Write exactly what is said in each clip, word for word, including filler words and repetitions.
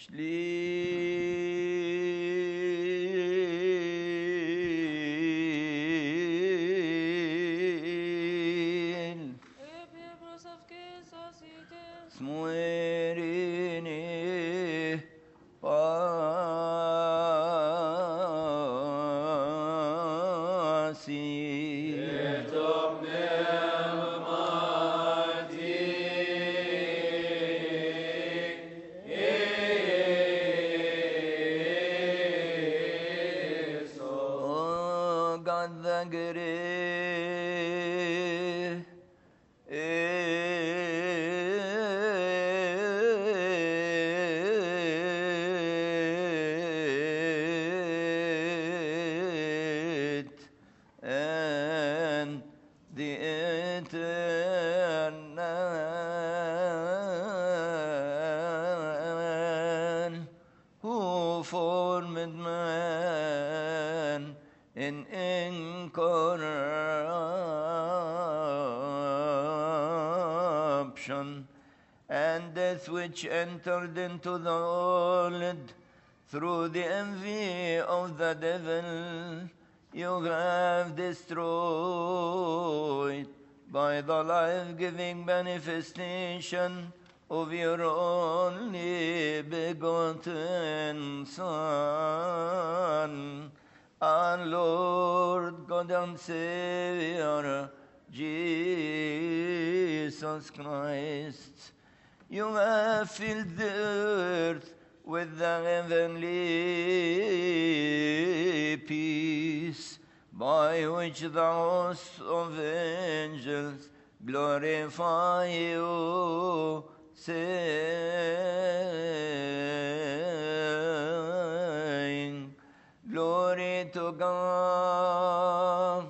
Shliil Smuerini Pasi and the eternal who formed man in incorruption, and death which entered into the world through the envy of the devil, you have destroyed by the life-giving manifestation of your only begotten Son, our Lord, God and Savior, Jesus Christ. You have filled the earth with the heavenly peace, by which the hosts of angels glorify you, saying, Glory to God.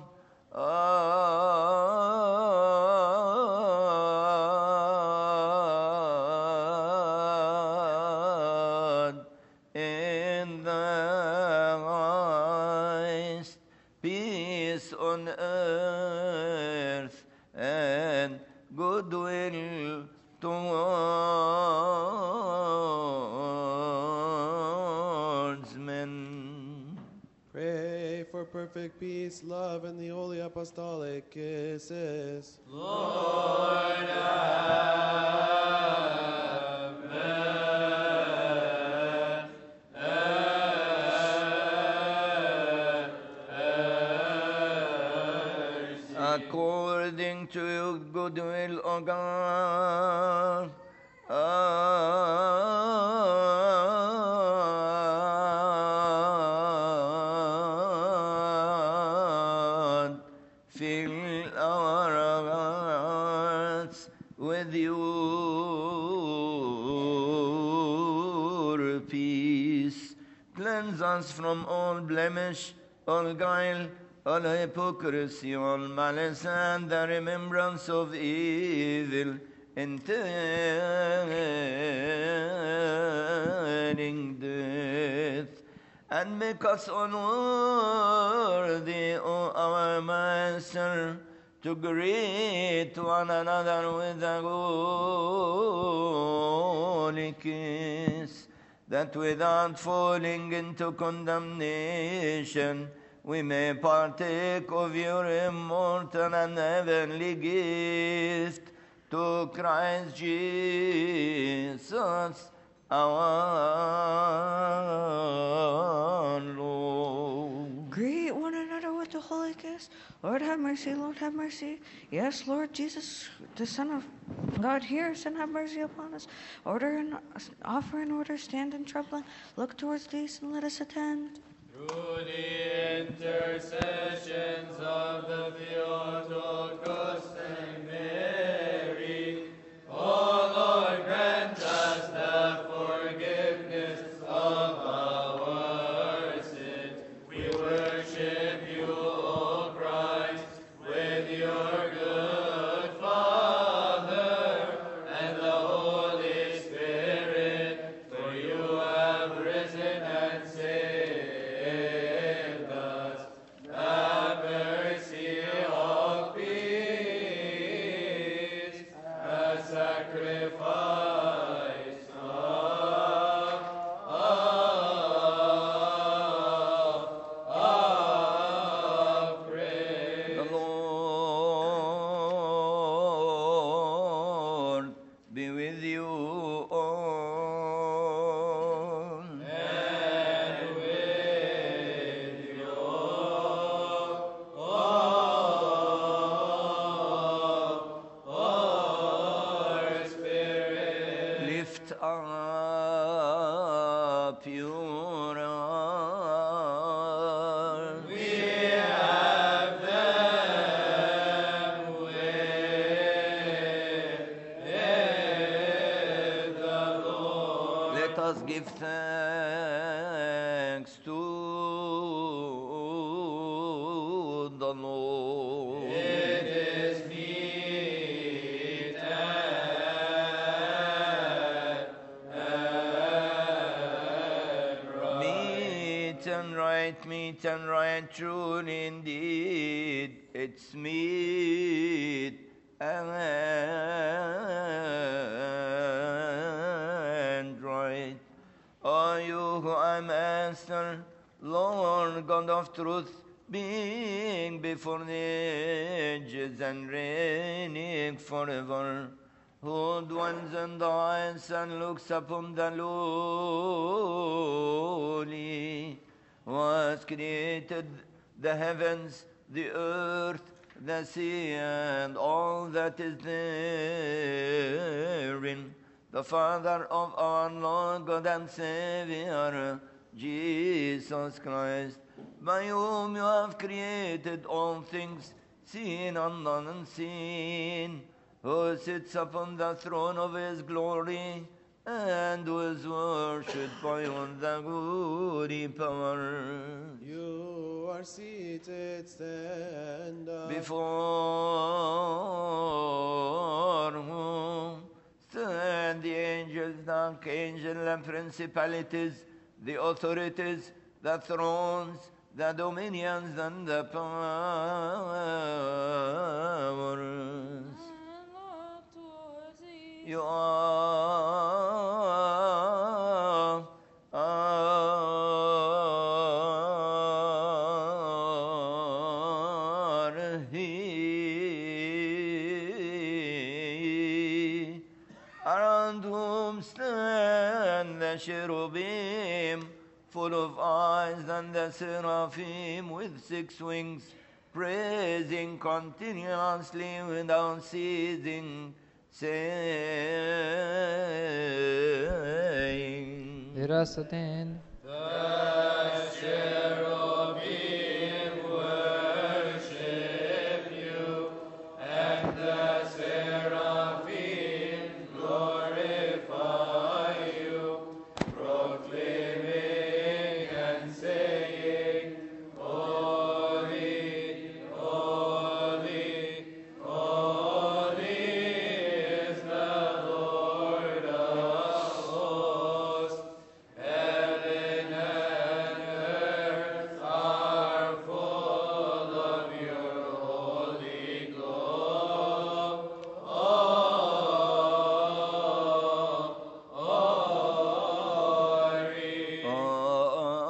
In the highest, peace on earth and goodwill towards men. Pray for perfect peace, love, and the holy apostolic kisses. Lord, have according to your goodwill, O God, God, fill our hearts with your peace. Cleanse us from all blemish, all guile, all hypocrisy, all malice, and the remembrance of evil, entailing death, and make us unworthy, O our Master, to greet one another with a holy kiss, that without falling into condemnation, we may partake of your immortal and heavenly gift, to Christ Jesus our Lord. Greet one another with the holy kiss. Lord have mercy, Lord have mercy. Yes, Lord Jesus, the Son of God, hear us and have mercy upon us. Order and offer in order, stand in trembling. Look towards these and let us attend. through the intercessions of the Theotokos and Mary, O Lord, grant us the forgiveness of our sins. We worship you, O Christ, with your good Father and the Holy Spirit, for you have risen and saved us. Have mercy, O peace. us give thanks to the Lord. It is meet and, and right. Meet and right, meet and right, true indeed. It's meet and right. O you who are Master, Lord God of truth, being before the ages and reigning forever, who dwells in the heights and looks upon the lowly, who has created the heavens, the earth, the sea, and all that is therein, the Father of our Lord God and Savior, Jesus Christ, by whom you have created all things, seen and unseen, who sits upon the throne of his glory, and who is worshipped by all the glory powers. You are seated, stand up. Before whom stand the angels, the archangels and principalities, the authorities, the thrones, the dominions, and the powers. You are, are He, around whom stand the cherubim, full of eyes, and the seraphim with six wings, praising continuously without ceasing, saying, Let us attend. The cherubim worship you, and the seraphim glorify you, proclaiming and saying, Holy, holy, holy is the Lord of hosts. Heaven and earth are full of your holy glory.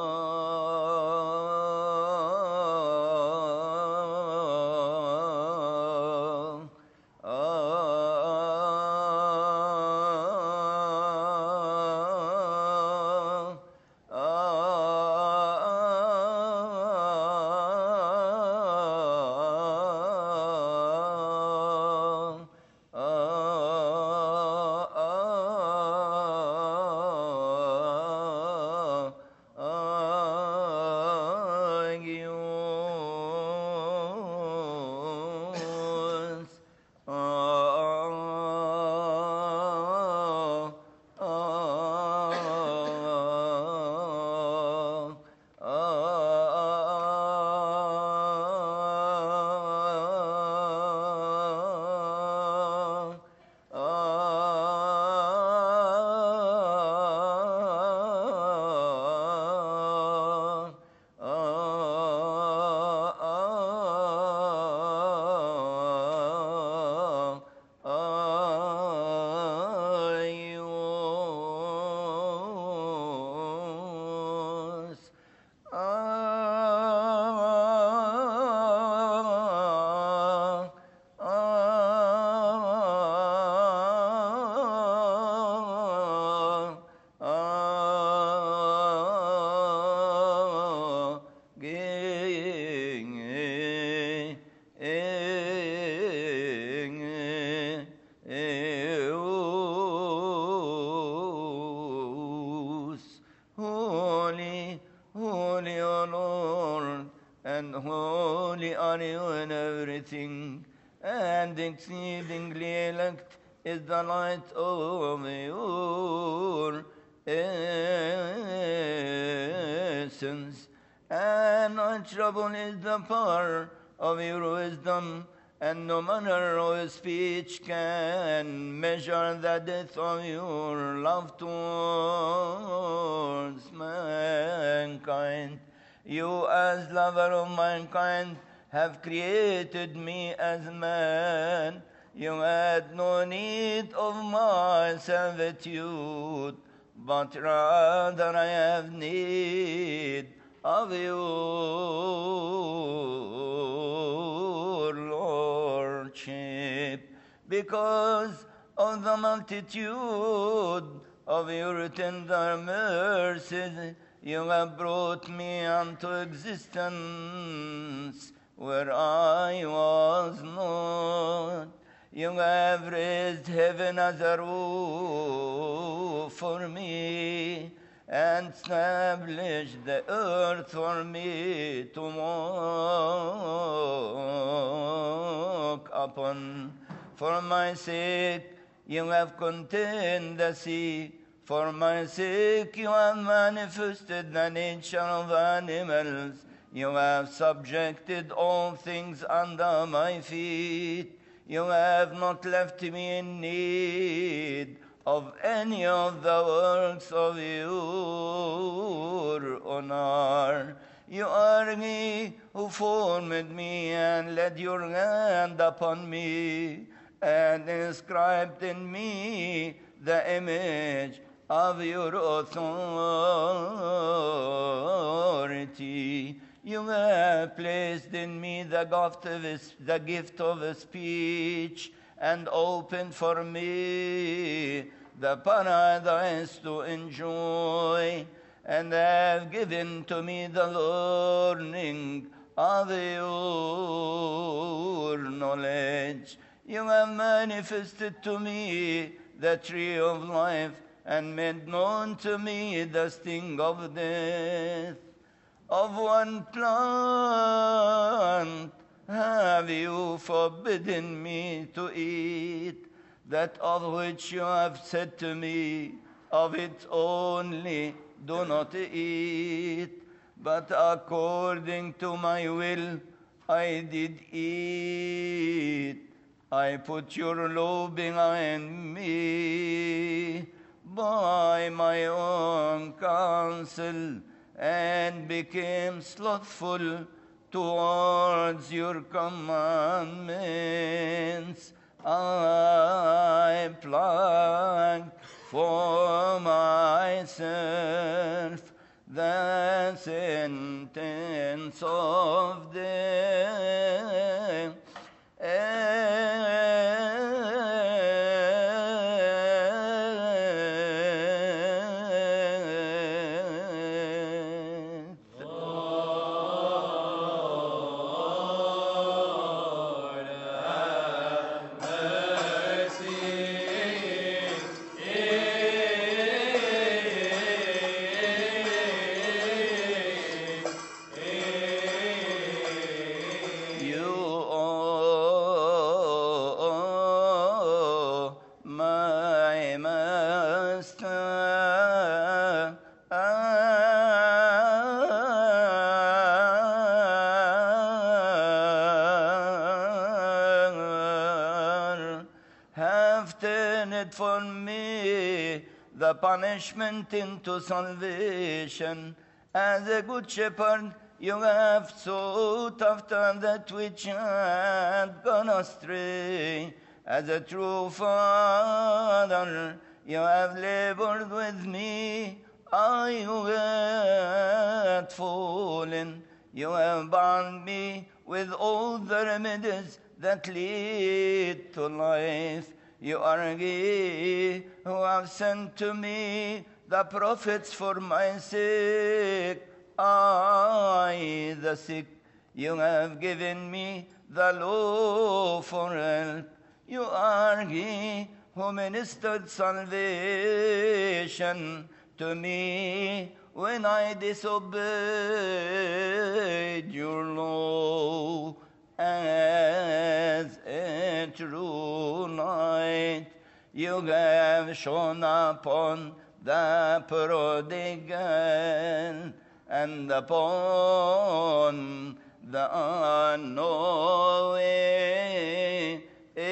Holy, holy, O Lord, and holy are you in everything, and exceedingly elect is the light of your essence, and unchangeable is the power of your wisdom, and no manner of speech can measure the depth of your love towards mankind. You, as lover of mankind, have created me as man. You had no need of my servitude, but rather I have need of your lordship, because of the multitude of your tender mercies. You have brought me unto existence where I was not. You have raised heaven as a roof for me, and established the earth for me to walk upon. For my sake you have contained the sea. For my sake you have manifested the nature of animals. You have subjected all things under my feet. You have not left me in need of any of the works of your honor. You are he who formed me and laid your hand upon me, and inscribed in me the image of your authority. You have placed in me the gift of, the gift of speech, and opened for me the paradise to enjoy, and have given to me the learning of your knowledge. You have manifested to me the tree of life, and made known to me the sting of death. Of one plant have you forbidden me to eat, that of which you have said to me, of it only do not eat. But according to my will I did eat. I put your law behind me by my own counsel, and became slothful towards your commandments. I plucked for myself the sentence of death. For me the punishment into salvation. As a good shepherd you have sought after that which had gone astray. As a true father you have labored with me. I who had fallen, you have bound me with all the remedies that lead to life. You are he who have sent to me the prophets for my sake. I, the sick, you have given me the law for help. You are he who ministered salvation to me when I disobeyed your law. As a true light, you have shone upon the prodigal, and upon the unknowing.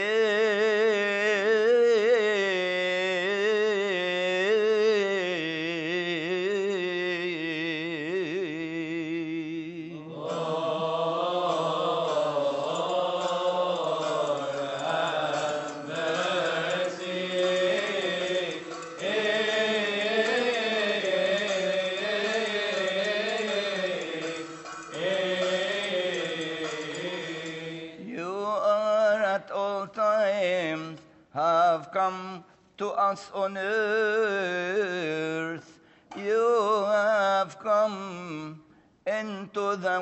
Have come to us on earth. You have come into the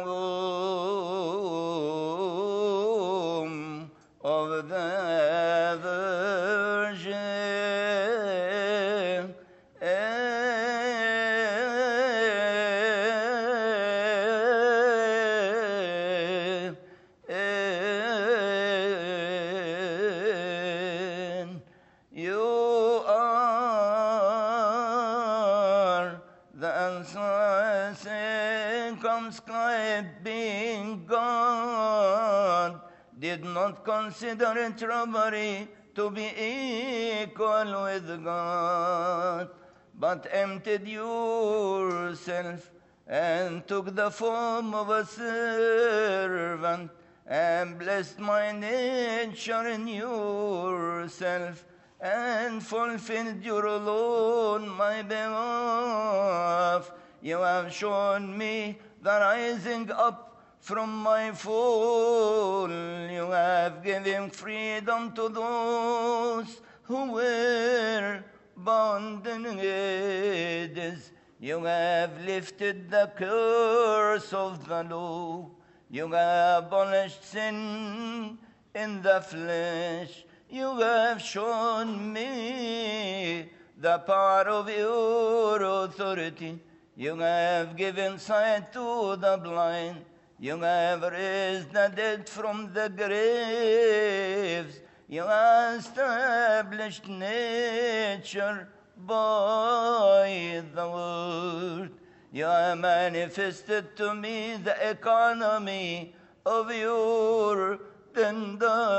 womb of the Virgin. Being God, did not consider it robbery to be equal with God, but emptied yourself and took the form of a servant and blessed my nature in yourself and fulfilled your alone, my behalf. You have shown me the rising up from my fall. You have given freedom to those who were bound in Hades. You have lifted the curse of the law. You have abolished sin in the flesh. You have shown me the power of your authority. You have given sight to the blind. You have raised the dead from the graves. You have established nature by the word. You have manifested to me the economy of your tender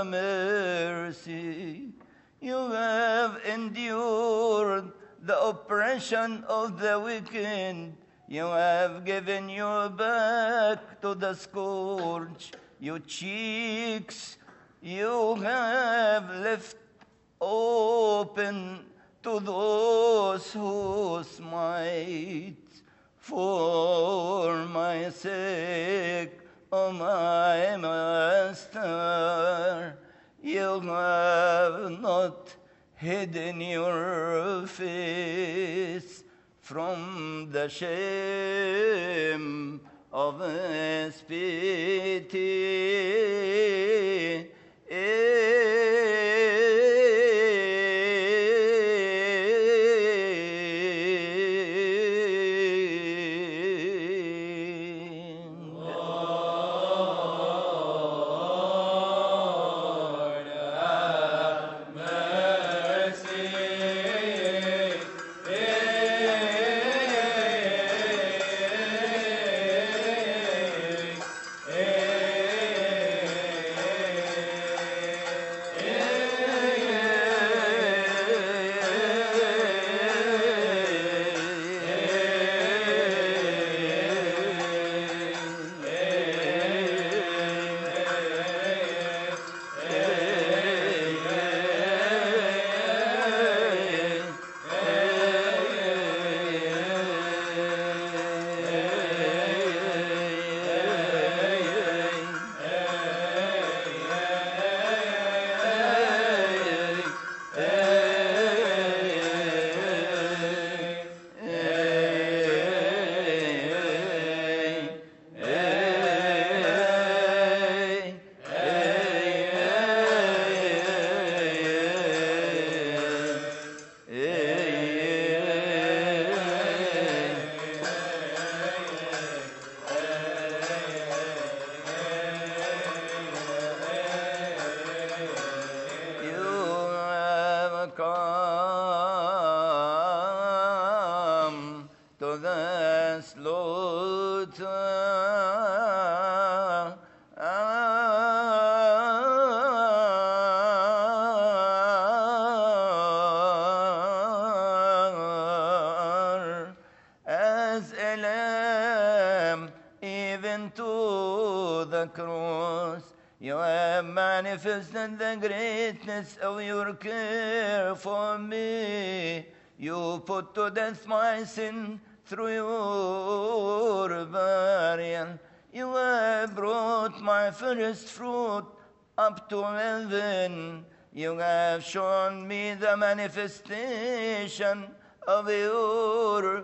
mercy. You have endured the oppression of the wicked. You have given your back to the scourge. Your cheeks you have left open to those who smite. For my sake, O my Master, you have not hidden your face from the shame of His pity. to the slaughter. As a lamb, even to the cross, you have manifested the greatness of your care for me. You put to death my sin through your burial. You have brought my first fruit up to heaven. You have shown me the manifestation of your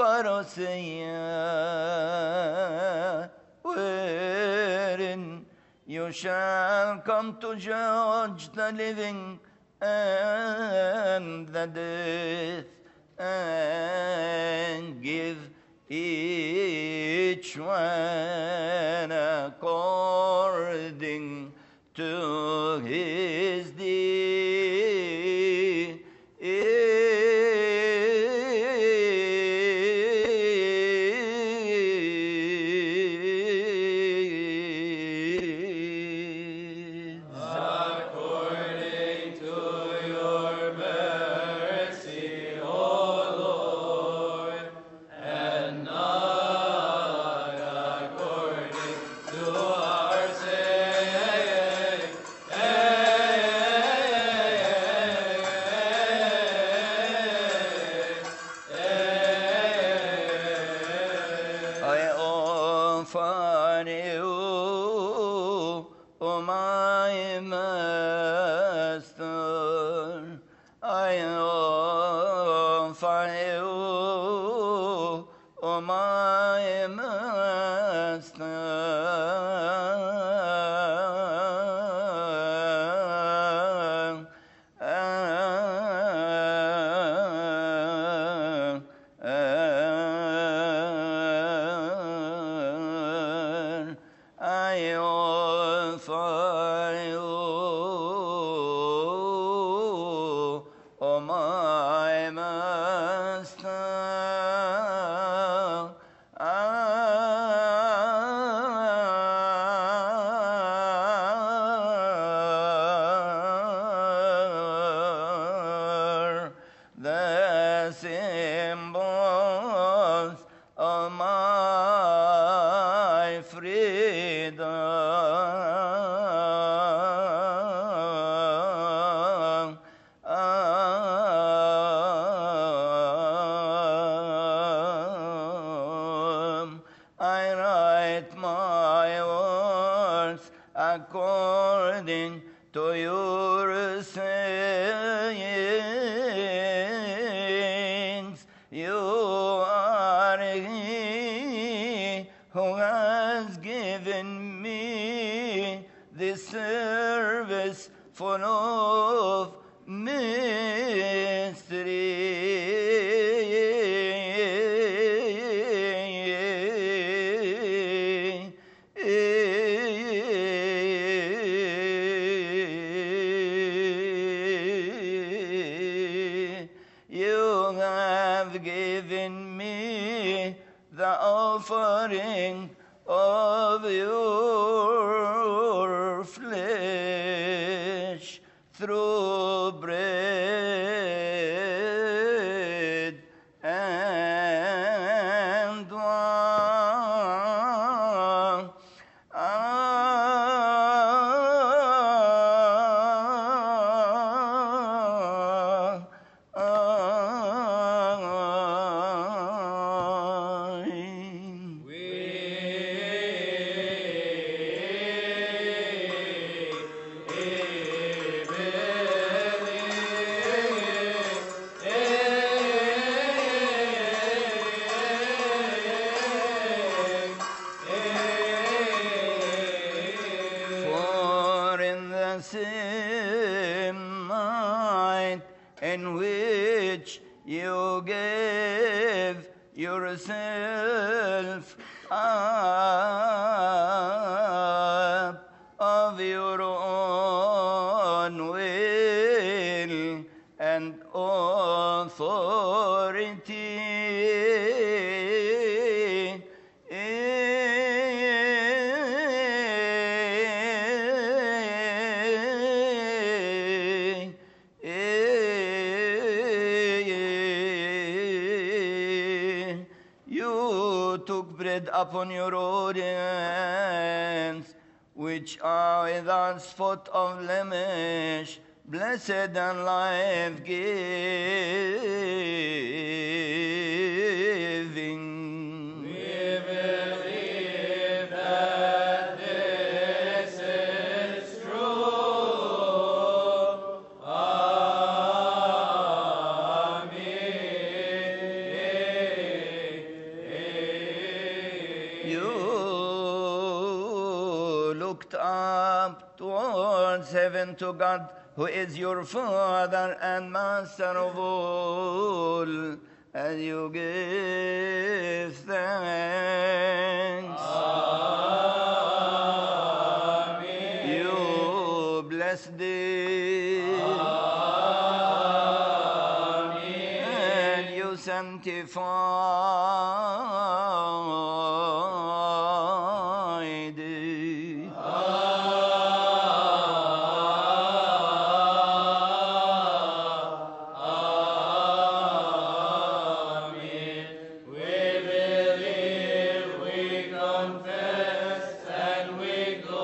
parousia, wherein you shall come to judge the living and the dead, and give each one according to his deed. According to your sayings, you are he who has given me this service full of mystery. You have given me the offering of your flesh through bread and wine. Same night in which you gave yourself up of your own will and authority, You took bread upon your own hands, which are without spot of blemish, blessed and life-giving. We believe that this is true. Amen. You looked up towards heaven to God, who is your Father and Master of all, and you give thanks. Amen. You bless thee, and you sanctify thee. Amen. We believe, we confess, and we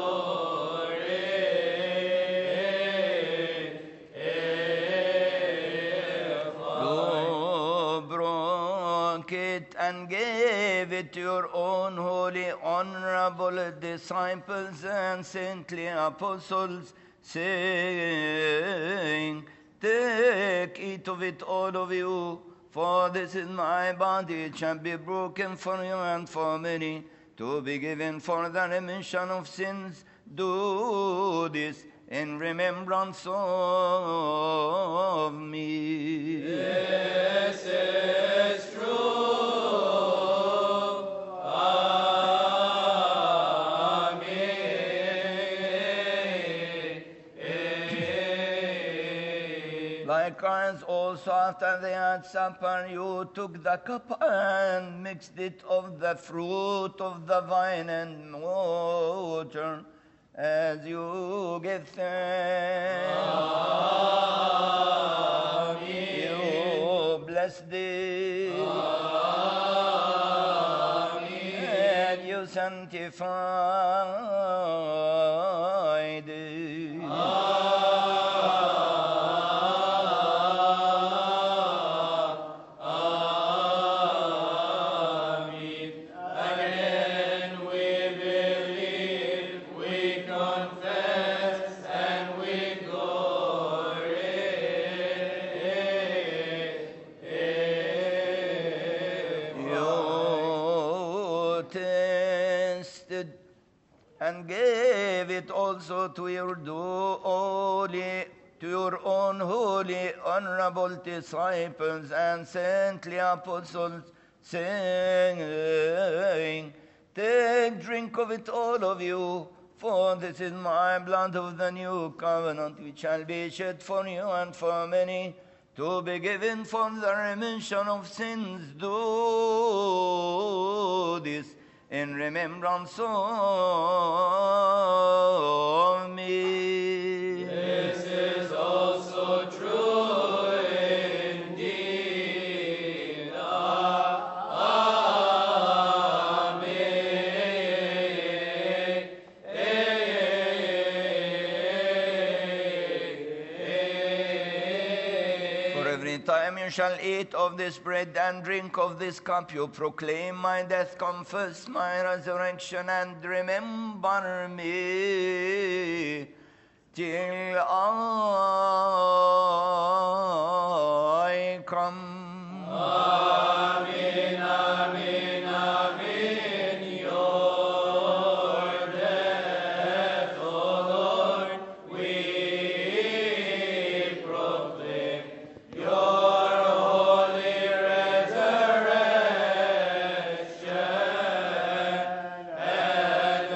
glorify. You broke it and gave it to your own holy, honorable disciples and saintly apostles, saying, Take, eat of it, all of you, for this is my body, it shall be broken for you and for many, to be given for the remission of sins. Do this in remembrance of me. This is true. Amen. Likewise, also after they had supper, you took the cup and mixed it of the fruit of the vine and water, as you give thanks. You bless thee, and you sanctify thee. Amen. Again we believe, we confess, and we glorify. You tasted and gave it also to your do- holy, to your own holy, honorable disciples and saintly apostles, saying, Take, drink of it, all of you, for this is my blood of the new covenant, which shall be shed for you and for many, to be given for the remission of sins. Do this in remembrance of me. This is also true indeed. Amen. For every time you shall eat of this bread and drink of this cup, you proclaim my death, confess my resurrection, and remember me till I come. Amen, amen, amen. Your death, O Lord, we proclaim. Your holy resurrection and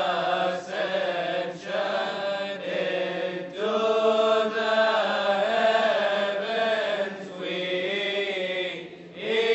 ascension into the heavens we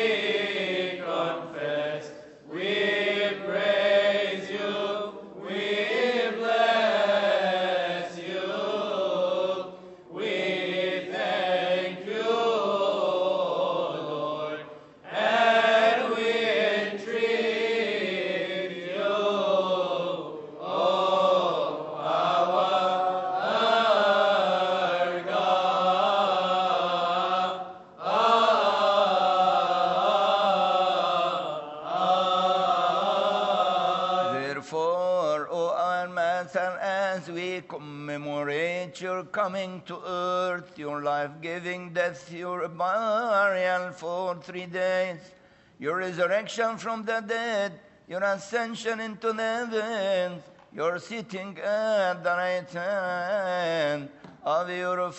As, as we commemorate your coming to earth, your life-giving death, your burial for three days, your resurrection from the dead, your ascension into the heavens, your sitting at the right hand of your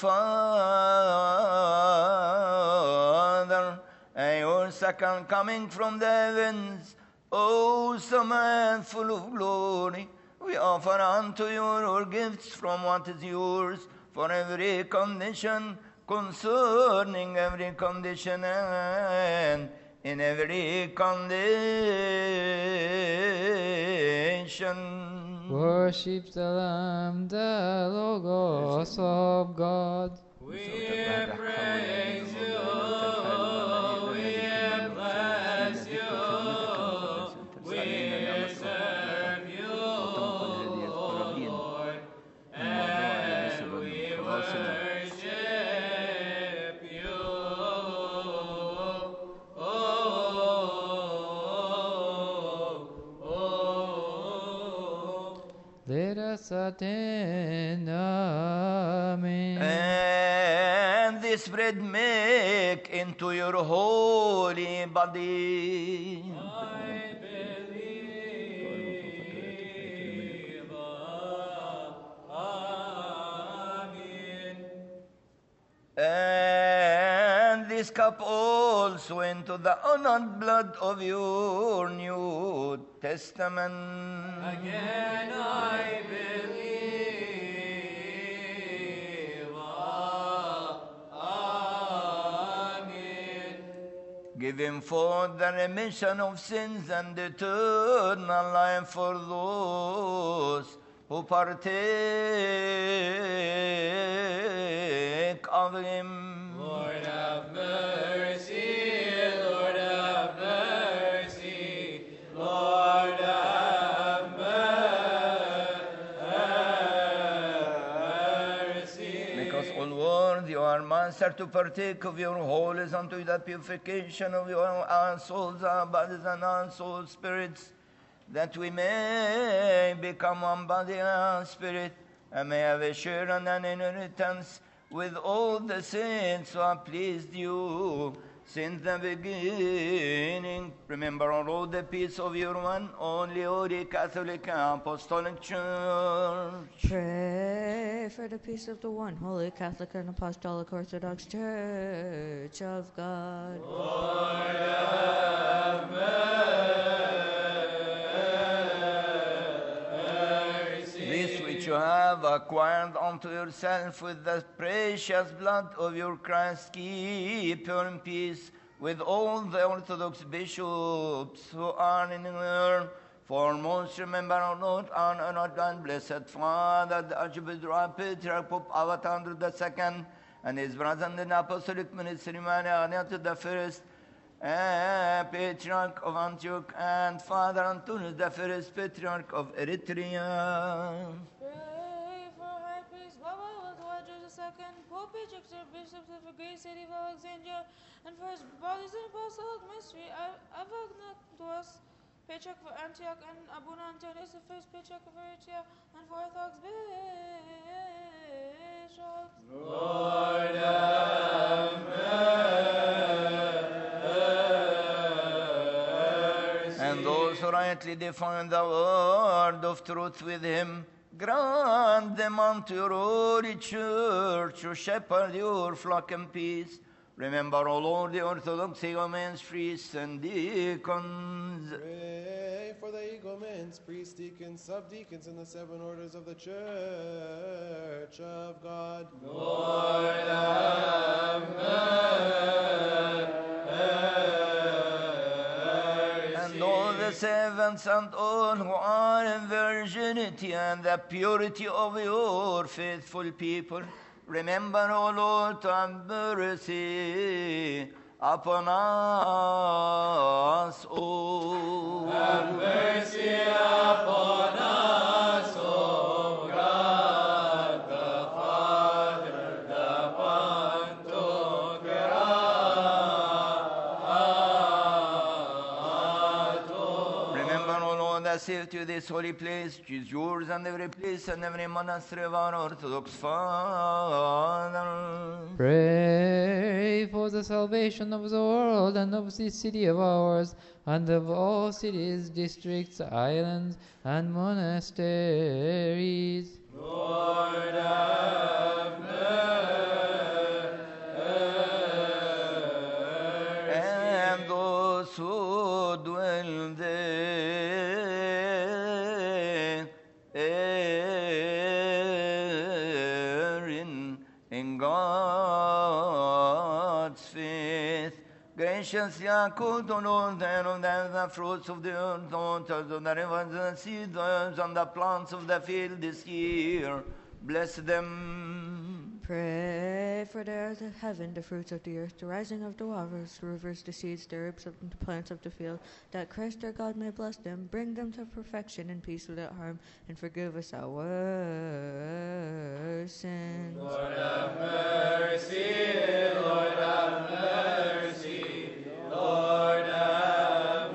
Father, and your second coming from the heavens, awesome and full of glory, we offer unto you our gifts from what is yours for every condition, concerning every condition and in every condition. Worship the Lamb, the Logos of God. We praise you, we bless you, we serve you, Lord, and we worship you. Oh, oh, oh. Let us attend. Amen. And this bread make into your holy body. I believe. Amen. And this cup also into the honored blood of your New Testament. Again I believe. Amen. Give him for the remission of sins and eternal life for those who partake of him. Lord have mercy, Lord have mercy, Lord have mercy. Make us all worthy, O our Master, to partake of your holies unto the purification of your our souls, our bodies, and our soul spirits, that we may become one body and spirit, and may have a share and an inheritance with all the saints who have pleased you since the beginning. Remember, O Lord, the peace of your one only Holy Catholic and Apostolic Church. Pray for the peace of the one holy Catholic and Apostolic Orthodox Church of God. Lord have mercy. This which you have acquired unto yourself with the precious blood of your Christ, keep you in peace with all the Orthodox bishops who are in England. Foremost, remember our Lord, our honored and blessed Father, the Archbishop Patriarch Pope Alexander the Second, and his brother in the Apostolic Ministry, Maria the First, and Patriarch of Antioch, and Father Antonius the First, Patriarch of Eritrea. Pray for High Priest Baba Wadwaja the Second, Pope Patriarch, Bishops of the great city of Alexandria, and for his bodies and apostolic mystery, Avagnatus, Patriarch of Antioch, and Abuna Antonius the First, Patriarch of Eritrea, and for Orthodox bishops. Lord have mercy. And those who rightly define the word of truth with him, grant them unto your holy church to shepherd your flock in peace. Remember, O Lord, the Orthodox ignomens, priests, and deacons. Pray for the ignomens, priests, deacons, subdeacons, and the seven orders of the Church of God. Lord have mercy. And all the servants and all who are in virginity and the purity of your faithful people, remember, O Lord, to have mercy upon us all. Have mercy upon us, O God, the Father, the Pantocrator. Remember, O Lord, the safety of this holy place, which is yours and every place and every monastery of our Orthodox fathers. Pray for the salvation of the world and of this city of ours, and of all cities, districts, islands, and monasteries. Lord, have And those who dwell therein in God's faith, graciously accord to Lord and of them the fruits of the earth, the waters of the rivers, the seeds and the plants of the field this year. Bless them. Pray for the earth of heaven, the fruits of the earth, the rising of the waters, the rivers, the seeds, the herbs, of the plants of the field, that Christ our God may bless them, bring them to perfection and peace without harm, and forgive us our sins. Lord have mercy, Lord have mercy, Lord have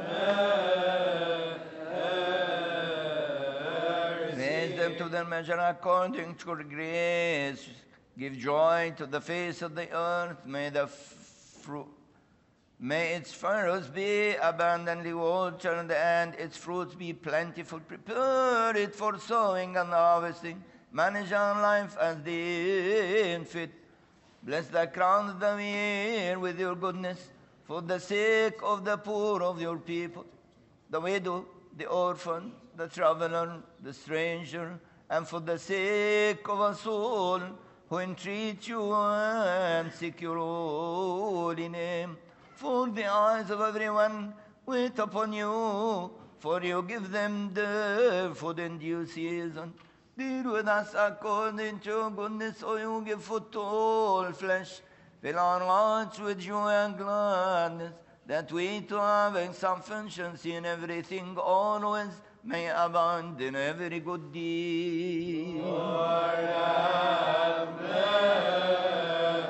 mercy. Raise them to their measure according to your grace. Give joy to the face of the earth. May the fruit, may its furrows be abundantly watered, and its fruits be plentiful. Prepare it for sowing and harvesting. Manage our life as deemed fit. Bless the crown of the year with your goodness, for the sake of the poor of your people, the widow, the orphan, the traveler, the stranger, and for the sake of us all who entreat you and seek your holy name. For the eyes of everyone wait upon you, for you give them their food in due season. Deal with us according to your goodness, O you give food to all flesh. Fill our hearts with joy and gladness, that we, to having sufficiency in everything always, may abound in every good deed. Lord have mercy.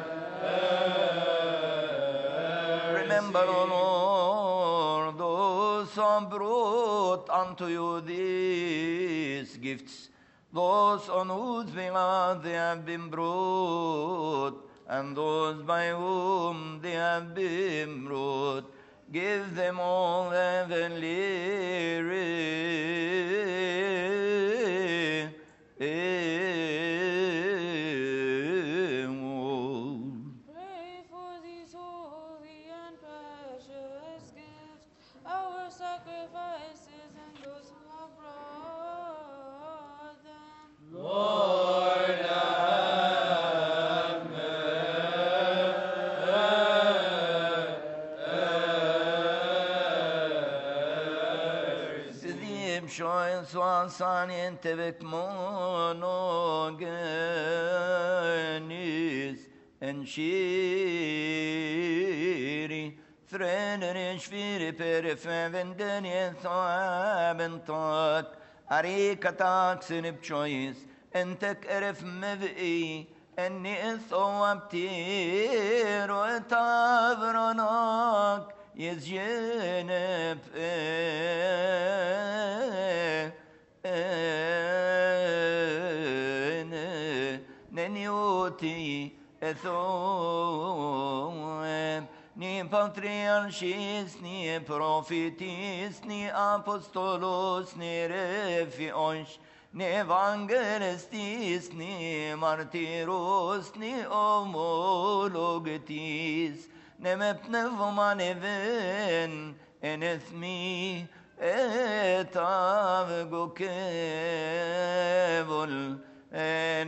Remember, O Lord, those who brought unto you these gifts, those on whose behalf they have been brought, and those by whom they have been brought. Give them all heavenly reward. Pray for these holy and precious gifts, our sacrifices, and those who have brought them. Lord have mercy. Dim shoin swan sanien tevek monogenis en shiri Frenen shviri per fevenden yethabentak arikatak sinib chois entek eref mev'i enni thawabtir wa tavranak يزينب ننيوتي ثوم ni patriarchis, ni prophetis, ni apostolos, ni refios, ni evangelistis, ni martyros, ni homologetis, nemepnevman even en ethmi et avgo kevol en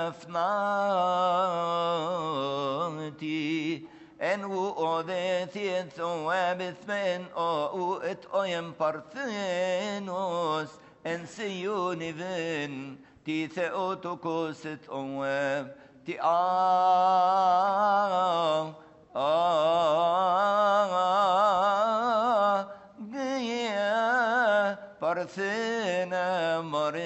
efnati en u odethiet oabith men o et oem parthenos en sion even ti theotokos et oab ti a Parthena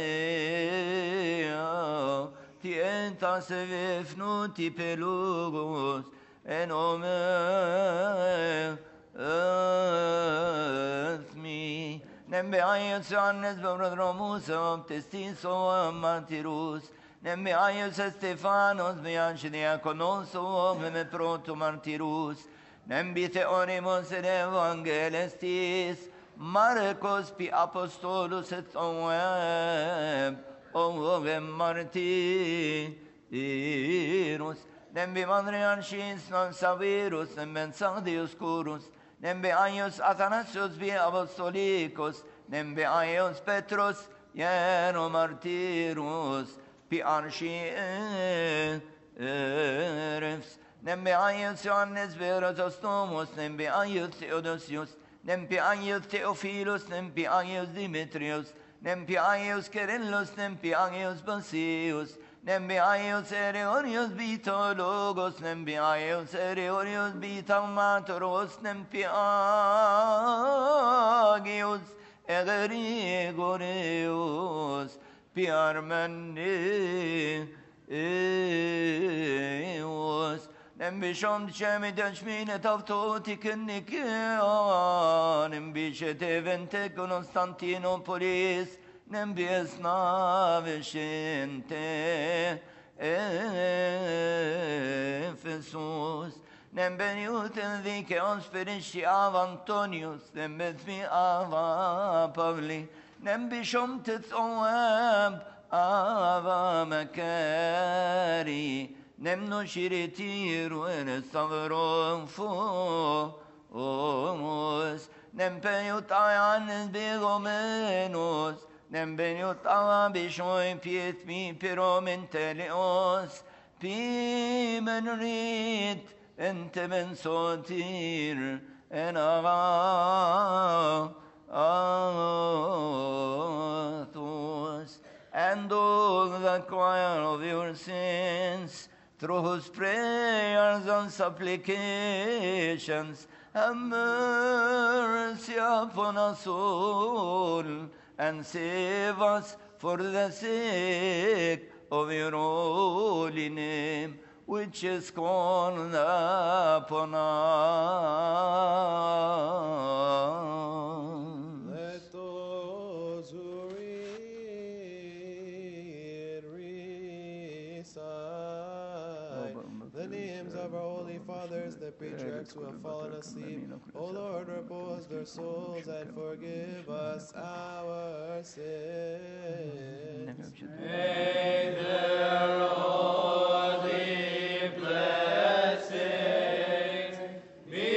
Maria, tienta se vefnuti pelugos, en ome ethmi, Nembeaius Johannes Bavrodromus Baptistis o Martirus. Nembeaius Stephanos Bianchi Diaconos o Meproto Martirus. Nembi Theonimus et Evangelistis. Marcos pi Apostolus et Oem. Oem Martirus. Nembi Mandrianchis non Savirus. Nemben Sardius Curus. Nembeaius Athanasius bi Apostolicus, Nembeaius Petrus, Iero Martirus, pi Archierephs, Nembeaius Johannes Verosostomus, Nembeaius Theodosius, Nembeaius Theophilus, Nembeaius Demetrius, Nembeaius Kerillus, Nembeaius Basius, Nembeaius Ereorius Bitologos, Nembeaius Ereorius Bitalmatoros, Nembeaius Egregoreus, Piarmenius, Nembishom Chemidachmine Tavtotikinikion, Nembishete Vente Constantinopolis, Nembies navishente Ephesus. Nembeniut endique onsperici av Antonius. Nembezmi ava Pavli. Nembishom tits oem ava Macari. Nemno shiritiru en stavron fos. Nempeniut ayanes bigomenos. Nembeniut ava bishoy piet mi piromentelios. Pi menrit ente men sotir en agathos. And all the choir of your sins, through whose prayers and supplications, have mercy upon us all, and save us for the sake of your holy name, which is called upon us. Let those who read recite the names of our holy fathers, the patriarchs who have fallen asleep. O Lord, repose their souls and forgive us our sins. May their holy blessings be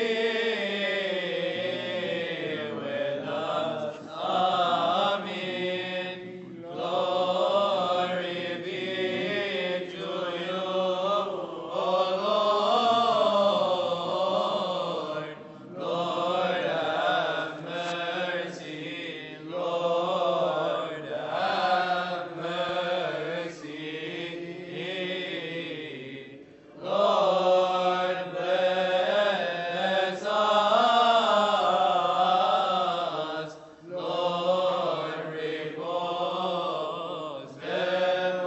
with us. Amen. Glory be to you, O Lord. Lord, have mercy. Lord, have mercy. Lord, bless us. Lord, repose them.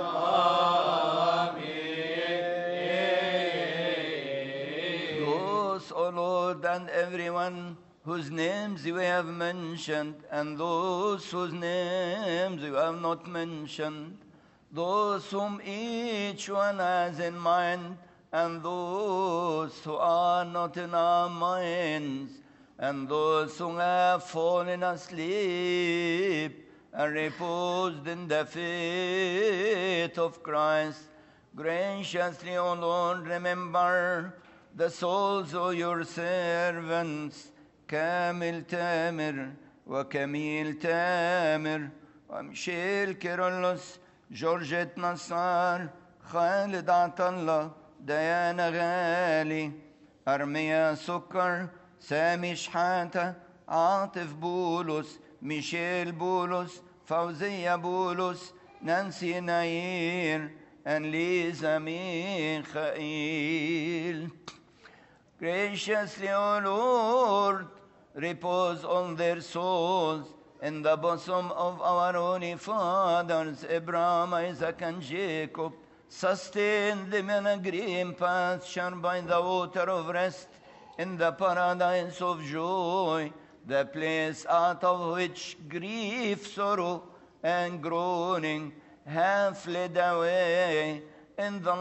Amen. Those, O Lord, and everyone whose names you have mentioned, and those whose names you have not mentioned, those whom each one has in mind, and those who are not in our minds, and those who have fallen asleep and reposed in the faith of Christ, graciously, O Lord, remember the souls of your servants, Kamil Tamir, وكميل تامر, ومشيل كيرلس, جورجيت نصار, خالد عطلة, ديانا غالي, أرميا سكر, سامي شحاتة, عاطف بولس, ميشيل بولس, فوزية بولس, نانسي ناير, and Lisa Michael. Graciously, O Lord, repose on their souls in the bosom of our holy fathers, Abraham, Isaac, and Jacob. Sustain them in a green pasture by the water of rest, in the paradise of joy, the place out of which grief, sorrow, and groaning have fled away in the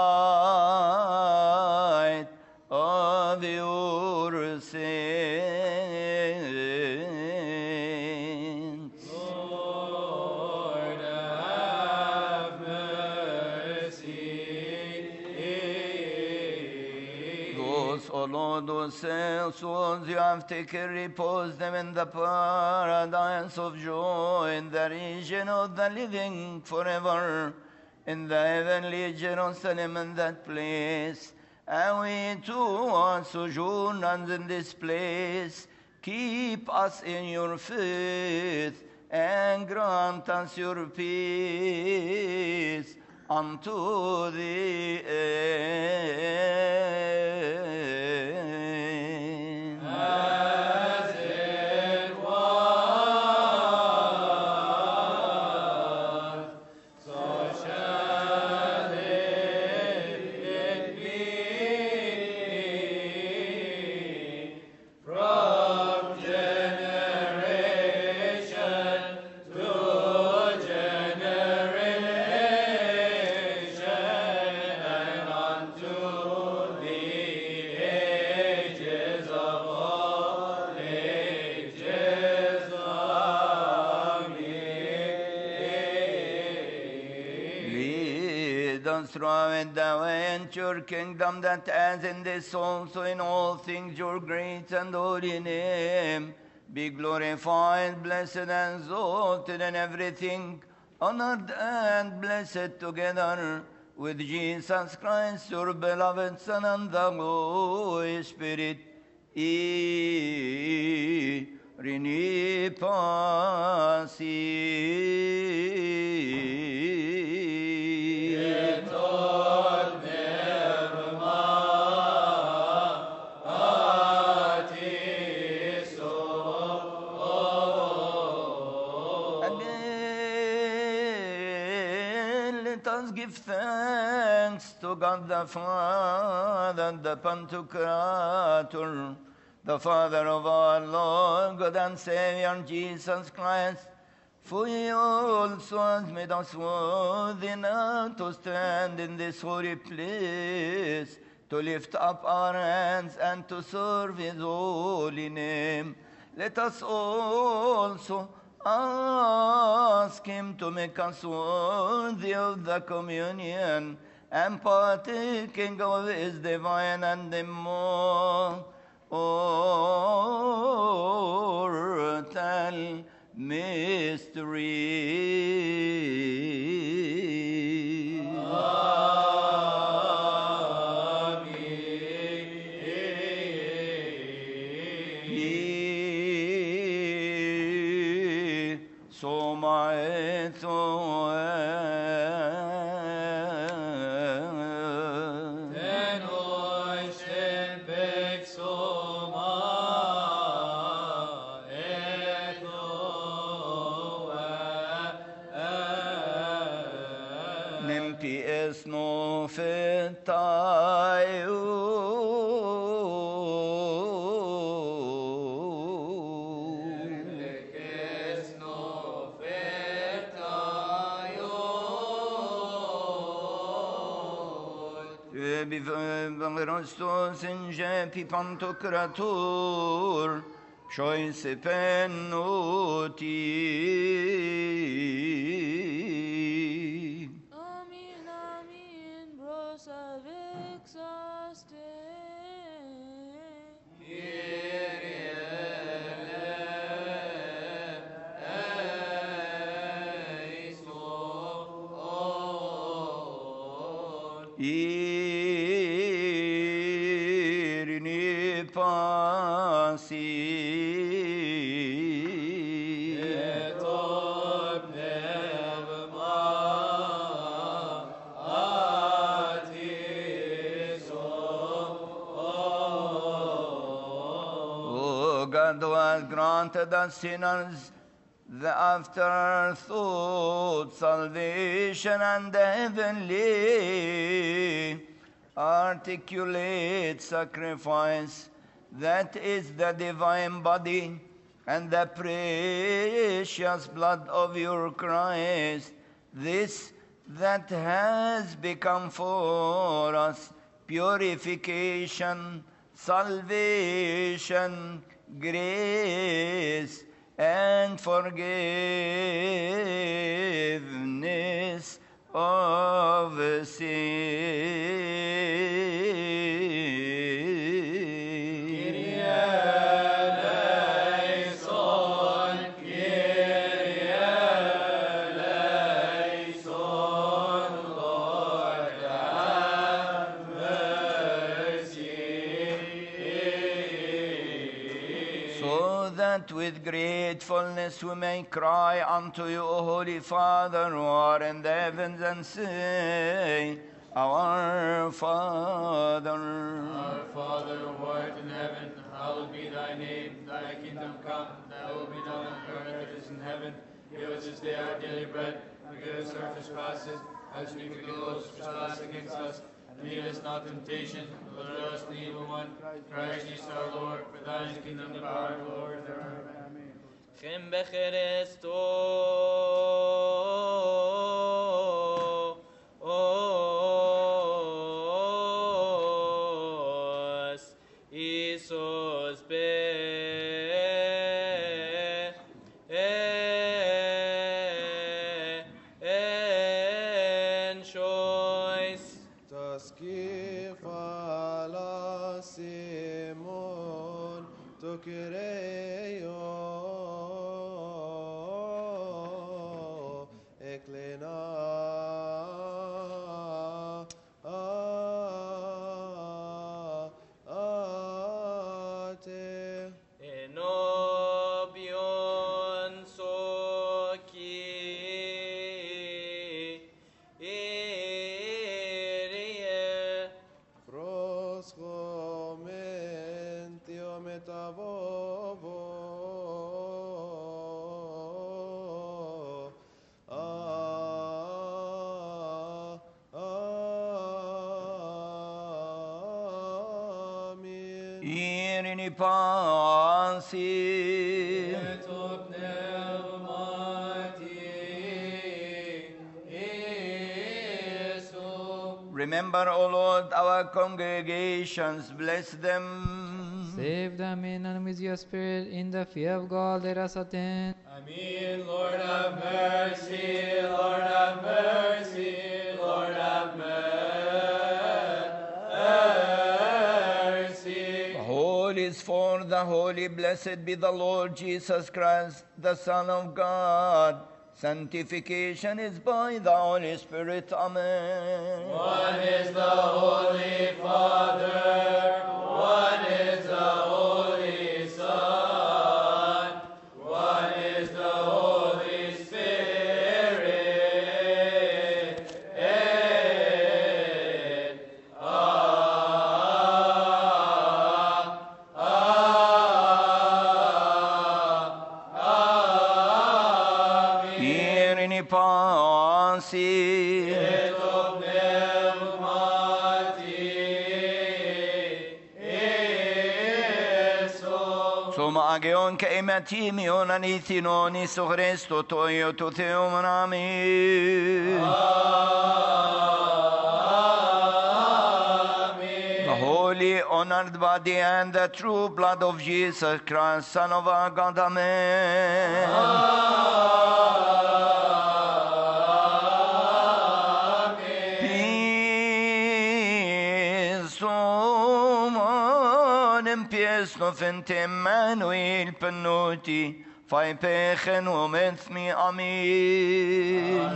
light of your saints. Lord, have mercy. Those, O Lord, those souls you have taken, repose them in the paradise of joy, in the region of the living forever, in the heavenly Jerusalem, in that place. And we too are sojourners in this place. Keep us in your faith and grant us your peace unto the end. As it was, so shall it be from generation to generation and unto the ages of all ages. Amen. Lead us throughout the way into your kingdom, that as in this also in all things your great and holy name be glorified, blessed, and exalted in everything, honored and blessed together with Jesus Christ, your beloved Son, and the Holy Spirit. Irini pasi. Tot nerma atiso. Again, let us give thanks to God the Father, the Pantocrator, the Father of our Lord, God and Savior, Jesus Christ. For he also has made us worthy now to stand in this holy place, to lift up our hands and to serve his holy name. Let us also ask him to make us worthy of the communion and partaking of his divine and immortal mystery. He so might Den euch den Weg soma et loa. Nempi es no fetaio. Es no fetaio. Beverostos in jepi pantocrator, choice penoti. Amen, amen, bros avec saste. Irini pasi. O God, who has granted us sinners the afterthought, salvation, and the heavenly articulate sacrifice, that is the divine body and the precious blood of your Christ, this that has become for us purification, salvation, grace, and forgiveness of with gratefulness we may cry unto you, O Holy Father, who are in the heavens, and say, Our Father. Our Father, who art in heaven, hallowed be thy name. Thy kingdom come, thy will be done on earth as it is in heaven. Give us this day our daily bread, and forgive us our trespasses, as we forgive those who trespass against us. And lead us not into temptation, but deliver us from the evil one. Christ Jesus our Lord, for thine is the kingdom, the power, and the glory forever. Amen. Shem becheristo os Isus be en choice Taskifala Simon Tokireo Eklena Ate Enobion soki irie Proscomentio metavovo a Amen. Irini pansi. Et hoc pneumati Iesu. Remember, O Lord, our congregations, bless them. Save them in and with your spirit, in the fear of God, let us attain. Amen. Lord have mercy, Lord have mercy, Lord have mercy. The whole is for the holy. Blessed be the Lord Jesus Christ, the Son of God. Sanctification is by the Holy Spirit. Amen. One is the Holy Father, one is the Holy Son, one is the Holy Spirit. Amen. Irini pansi. Et hoc pneumati Iesu. Soma ageon ke ematimion anithinon isu Christo toio to theum amen. The holy, honored body and the true blood of Jesus Christ, Son of our God. Amen. Fente Emmanuel Penuti, fai pechen umeth mi amin.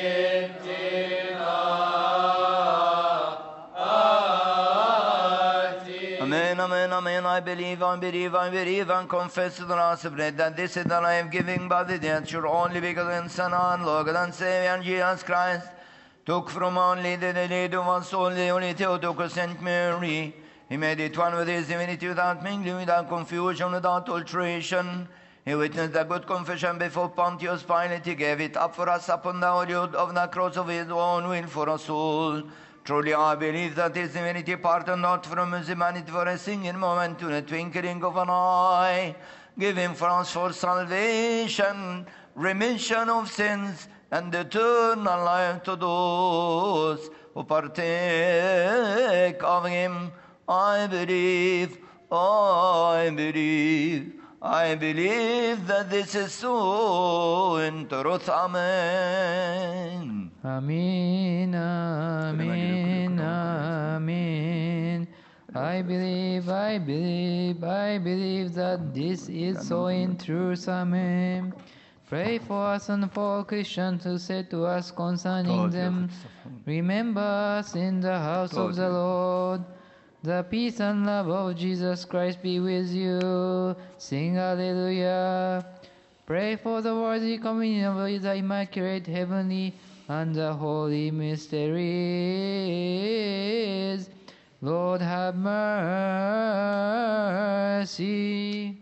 Amen, amen, amen. I believe, I believe, I believe, and confess to the last of bread that this is the life-giving body that your only begotten Son, our Lord and Savior Jesus Christ, took from only the dead of us all, the only Theotokos Saint Mary. He made it one with his divinity without mingling, without confusion, without alteration. He witnessed the good confession before Pontius Pilate. He gave it up for us upon the audio of the cross of his own will for us all. Truly I believe that this divinity parted not from us humanity for a single moment to a twinkling of an eye, giving for us for salvation, remission of sins, and eternal life to those who partake of him. I believe, I believe, I believe that this is so in truth. Amen. Amen, amen, amen. I believe, I believe, I believe that this is so in truth. Amen. Pray for us and for all Christians who say to us concerning them, remember us in the house of the Lord. The peace and love of Jesus Christ be with you. Sing Hallelujah. Pray for the worthy communion of the Immaculate Heavenly and the Holy Mysteries. Lord, have mercy.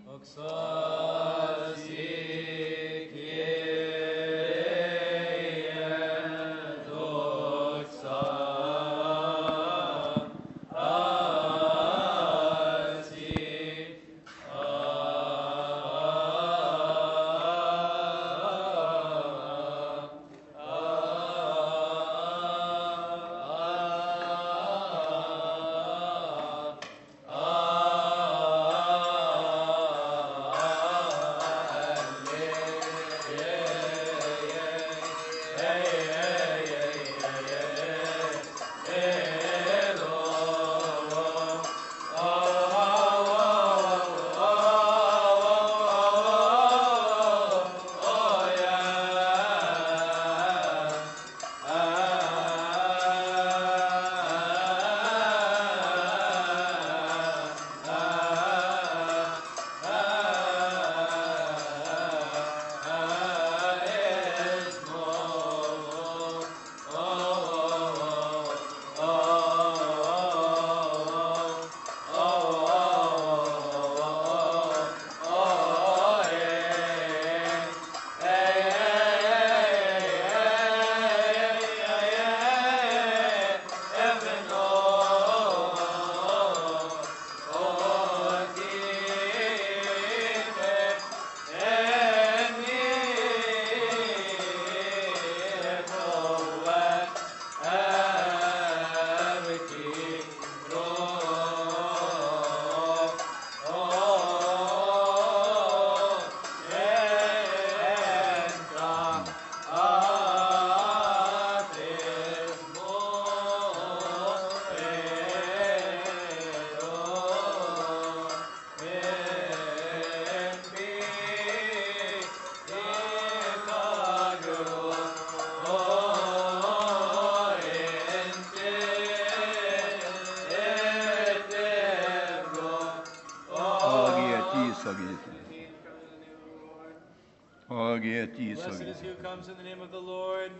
Blessed is he who comes in the name of the Lord.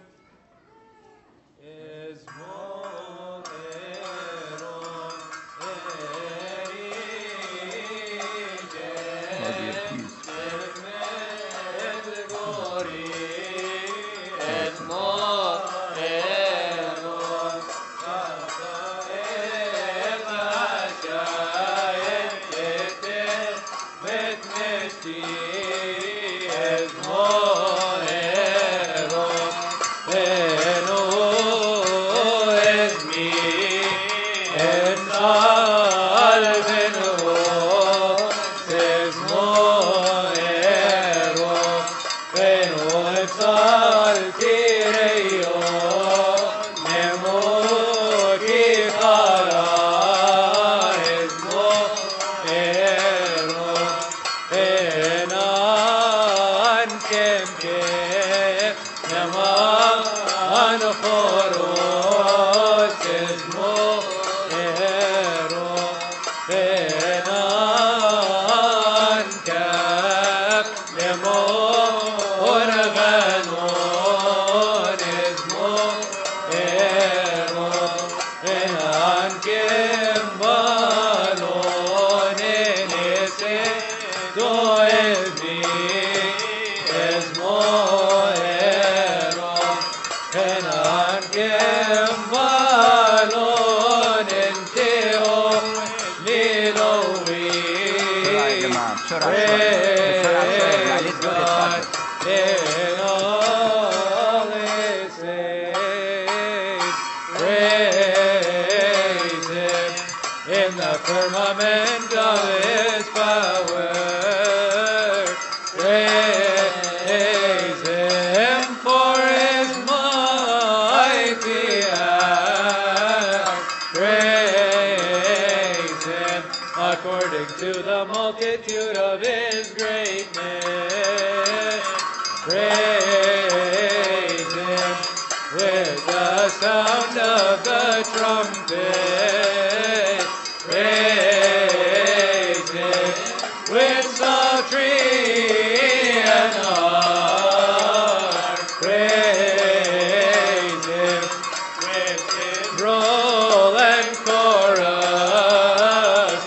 Is and in all his saints. Praise him in the firmament of his power. Praise him for his mighty act. Praise him according to the multitude of his greatness. Praise him with the sound of the trumpet. Praise him with psaltery and harp. Praise him with his roll and chorus.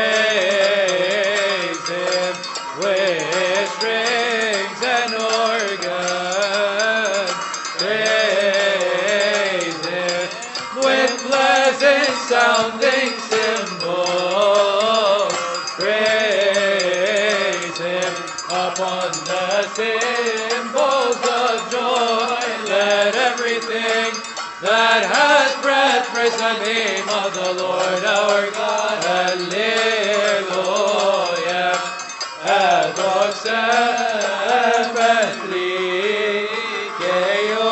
Praise him with strings and organ. Praise him with pleasant sounding cymbals. Praise him upon the cymbals of joy. Let everything that has breath praise the name of the Lord our God. Hallelujah. Ador separately. Keyo,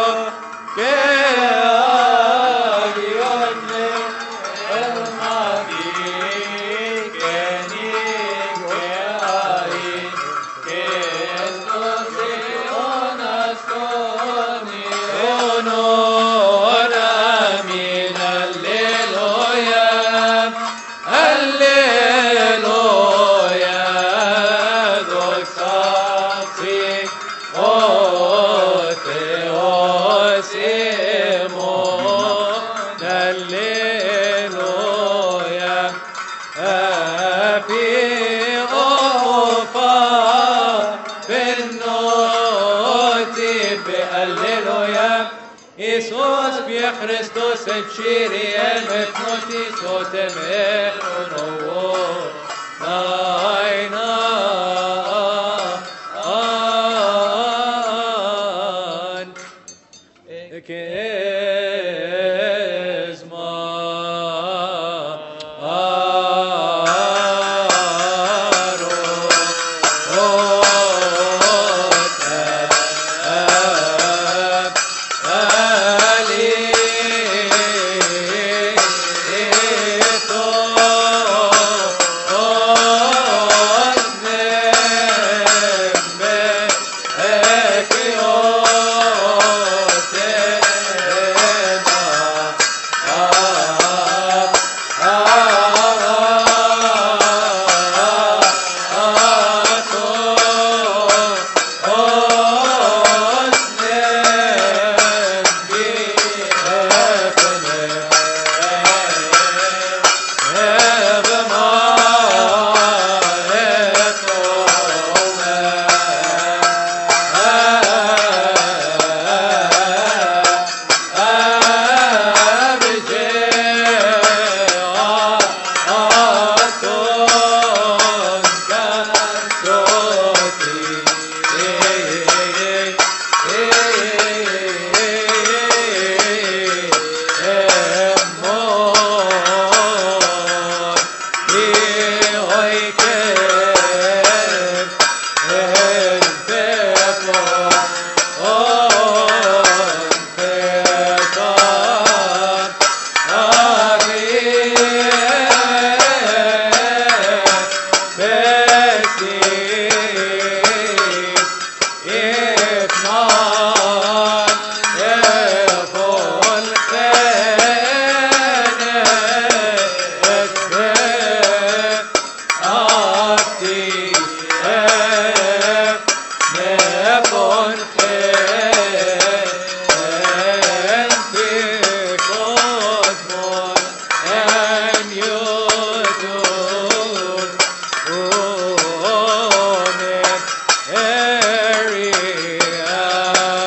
keagionne, el magi, keni, keai, keestos eonastoni, onoramin, alleluia, alleluia, doxasi, o Theosimon, alleluia, happy ofa, benoti be alleluia, Isus be Christus et Chiri el mefnotis otem eronovo, naina an kesma Area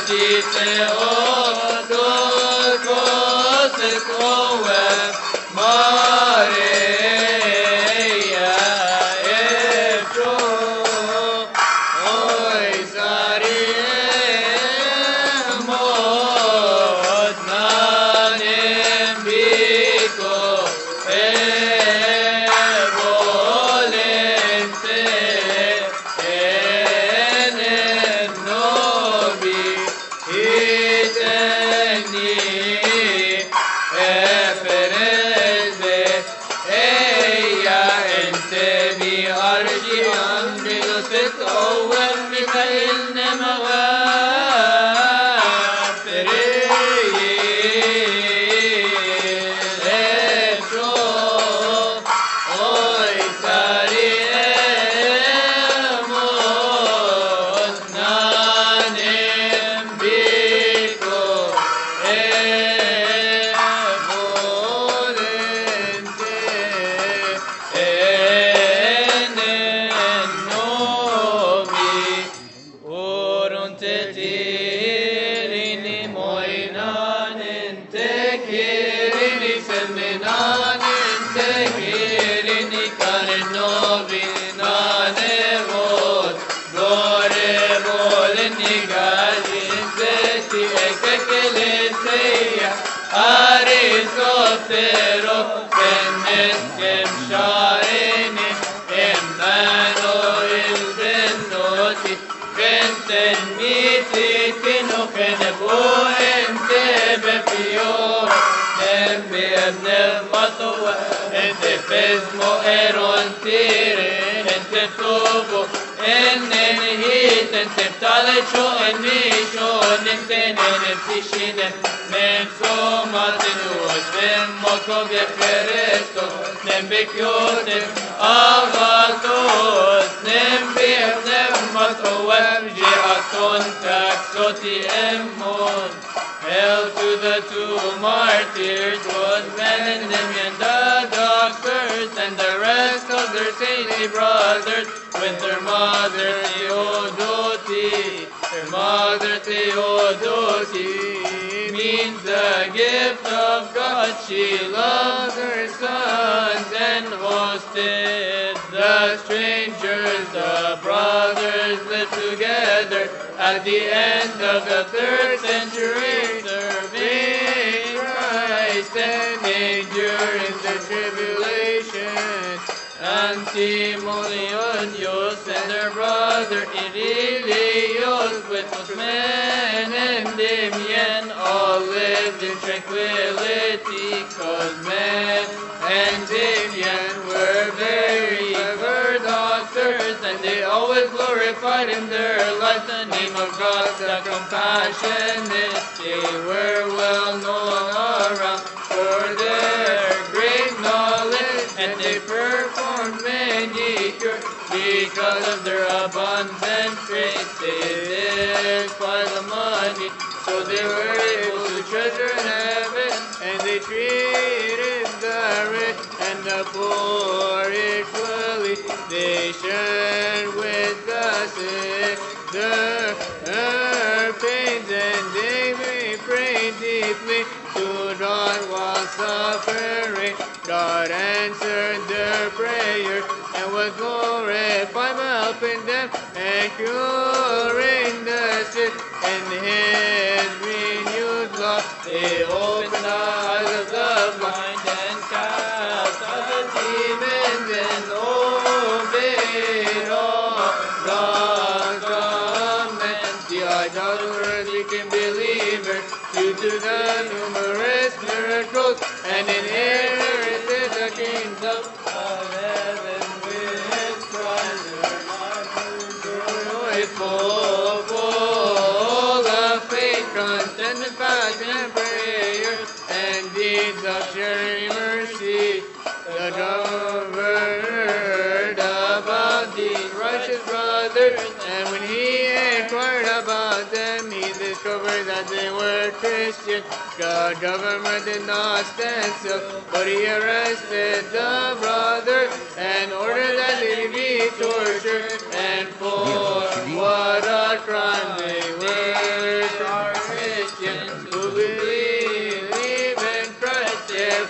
What a crime they were.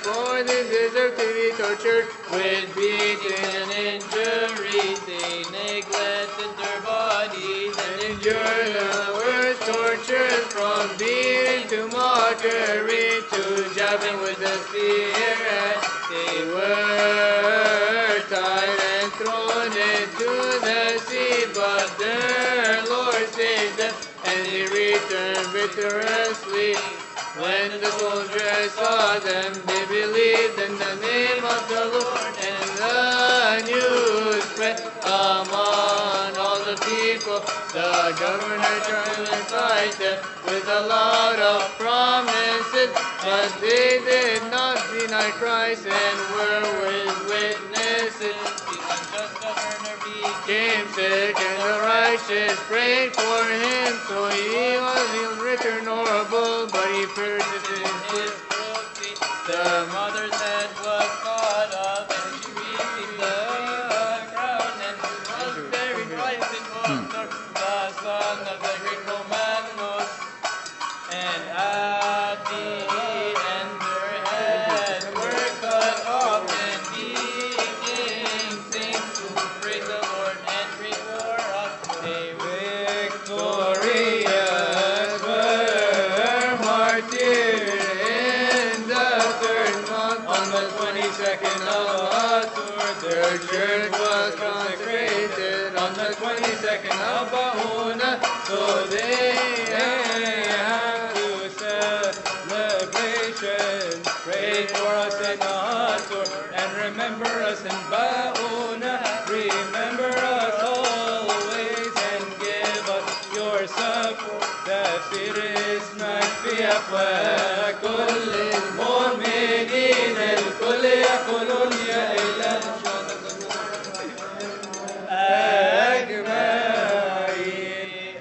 sword they deserve to be tortured with beating and injuries. They neglected their bodies and endured the worst tortures, from beating to mockery to jabbing with the spear. They were tied and thrown into the sea, but their Lord saved them, and they returned victoriously. When the soldiers saw them, they believed in the name of the Lord, and the news spread among all the people. The governor tried to fight them with a lot of promises, but they did not deny Christ and were his witnesses. The unjust governor became sick, and the righteous prayed for him, so he was healed, rich and horrible, but he purchased in his cruelty. The mother's head was cut off, and she received the crown, and was buried right in Mordor, the son of the great Romanos. And at the end her head were cut off, and became saints who praise the Lord and pray for us. They victorious were martyred in the third month on the twenty-second of Asur. Their church was consecrated on the twenty-second of Bauna, so they have to celebration. Pray for us in Asur and remember us in Bauna. Remember us always and give us your support. تفسير اسمك في أفواه كل المؤمنين، الكل يقولون يا إله أجمعين.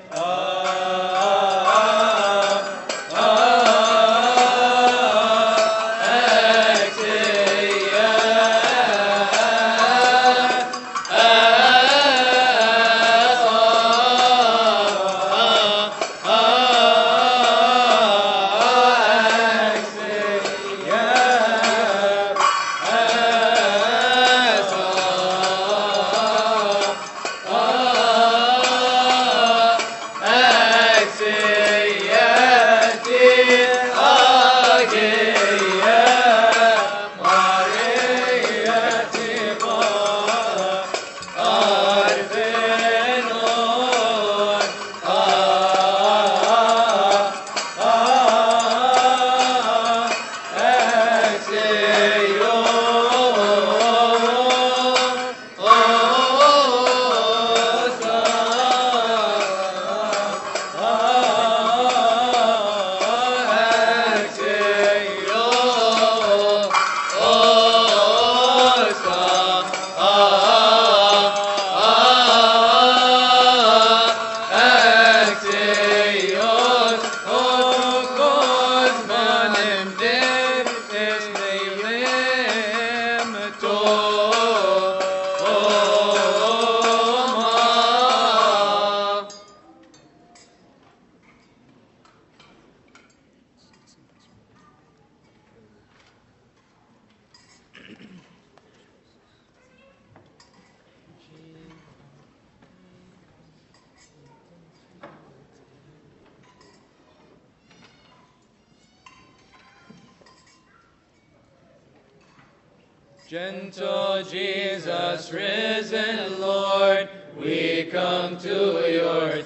Gentle Jesus, risen Lord, we come to your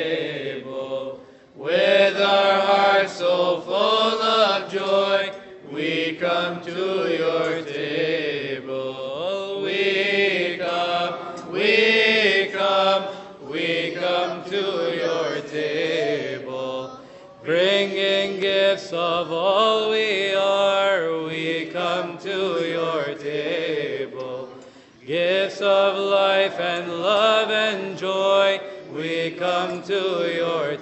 table. With our hearts so full of joy, we come to your table. We come, we come, we come to your table. Bringing gifts of all we are, we come to your table. Gifts of life and love and joy, we come to your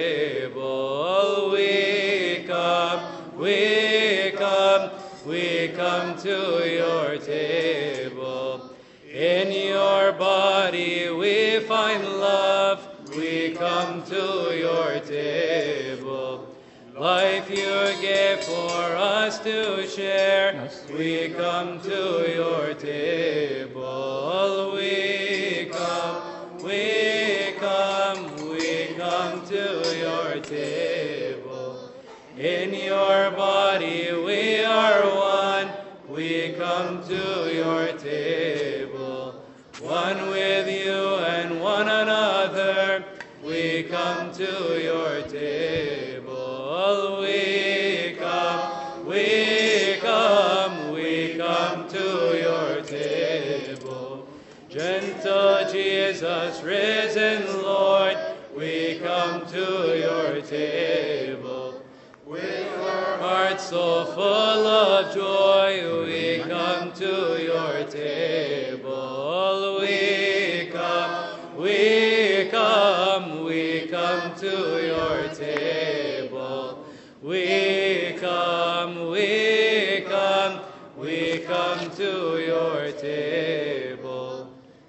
table. We come, we come, we come to your table. In your body we find love, we come to your table. Life you gave for us to share. We come to your table. We come, we come, we come to your table. In your body we are one. We come to your table. One with you and one another. We come to your table. We come, we come, we come to your table. Gentle Jesus, risen Lord, we come to your table. With our hearts so full of joy, we come to your table. We come, we come, we come to your table. We come, we come, we come to your table.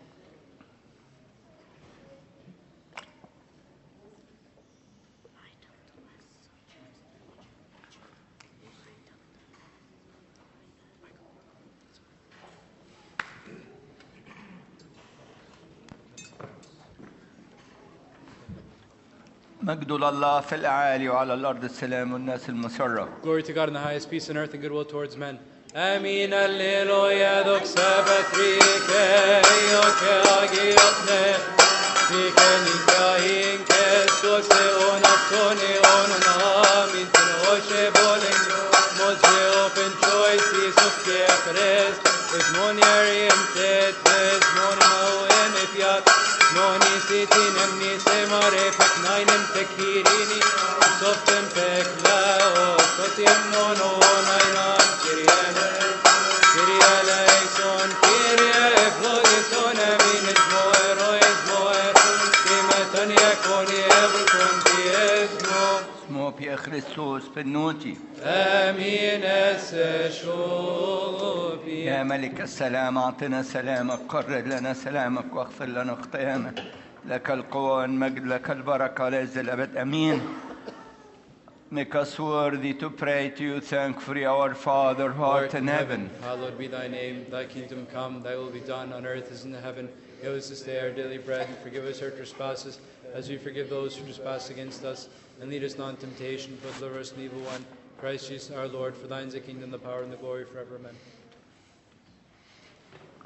مجد لله في الأعالي وعلى الأرض السلام والناس المسرة. Glory to God in the highest, peace on earth and goodwill towards men. Amin alleluia dox sabat rike yoke agiotne Niken ikain kestos eon astone onon amin tenoshe bolen Moshe open choice Jesus kefres es moniarim tet es monimauem efiat Noni sitin emni semare pek nainem tekirini Softem pek laos kotim nono nainam kiriene Kyrie eleison, Kyrie ephloison, amin esmo ero esmo ero Timetan yekoni evrukum tiesmo اسمه في خريستوس بنوتي. Amin esse shubi يا ملك السلام أعطنا سلامك، قرر لنا سلامك واغفر لنا خطايانا. لك القوة والمجد، لك البركة ليس الأبد. أمين. Make us worthy to pray to you, thankfully, our Father who art in heaven. Hallowed be thy name, thy kingdom come, thy will be done on earth as in heaven. Give us this day our daily bread, and forgive us our trespasses, as we forgive those who trespass against us. And lead us not in temptation, but deliver us from evil one. Christ Jesus our Lord, for thine is the kingdom, the power, and the glory forever. Amen.